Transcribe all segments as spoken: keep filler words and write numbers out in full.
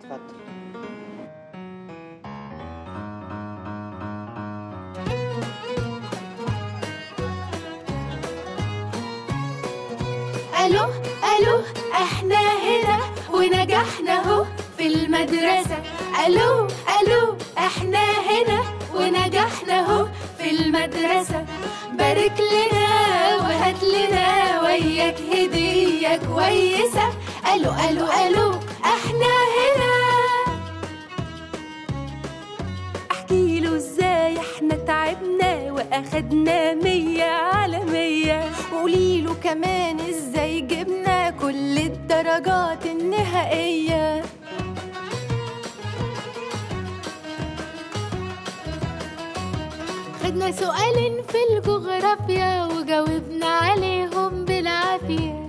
اتفضل. ألو ألو احنا هنا ونجحنا اهو في المدرسة. ألو ألو احنا هنا ونجحنا اهو في المدرسة. بارك لنا وهات لنا وياك هدية كويسة. ألو ألو ألو احنا هنا. احكي له ازاي احنا تعبنا واخدنا مية على مية، وقولي له كمان ازاي جبنا كل الدرجات النهائية. خدنا سؤالين في الجغرافيا وجاوبنا عليهم بالعافية.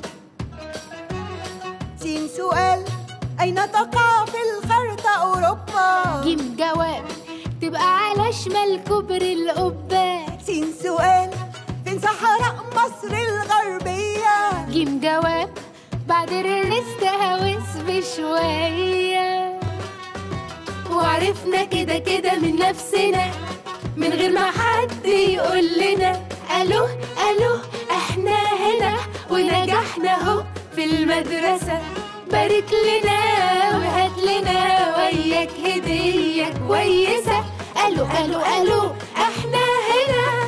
سين سؤال أين تقع في الخريطة أوروبا؟ جيم جواب تبقى على شمال كوبري القبة. سين سؤال فين صحراء مصر الغربية؟ جيم جواب بعد الريست هوس بشوية. وعرفنا كده كده من نفسنا من غير ما حد يقول لنا. ألو ألو احنا هنا ونجحنا اهو في المدرسة. بارك لنا وهات لنا وياك هدية كويسة. ألو ألو ألو احنا هنا.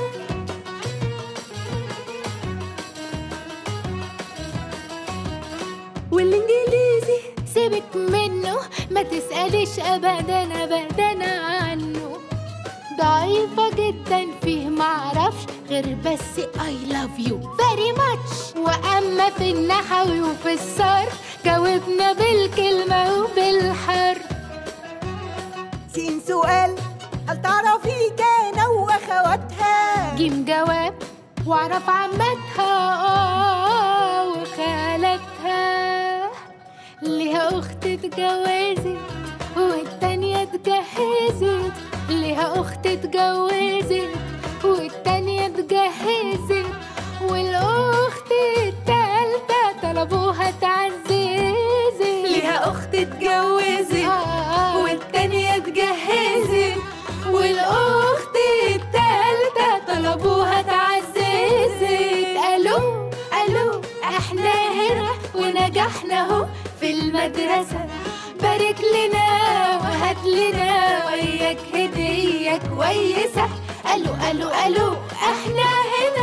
والإنجليزي سيبك منه ما تسأليش أبدا أبدا عنه. ضعيفة جدا فيه معرفش غير بس I love you very much. وأما في النحو وفي الصرف جاوبنا بالكلمة وبالحرف. سين سؤال هل تعرفي كان وأخواتها؟ جيم جواب واعرف عمتها آه وخالتها. ليها أخت اتجوزت والتانية اتجهزت. ليها أخت اتجوزت والتانية اتجهزت. والأخت التالتة طلبوها تعززت. ليها أخت اتجوزت والتانية اتجهزت. والأخت التالتة طلبوها تعززت. ألو ألو احنا هنا ونجحنا اهو في المدرسة. بارك لنا وهات لنا وياك هدية كويسة. ألو ألو ألو احنا هنا.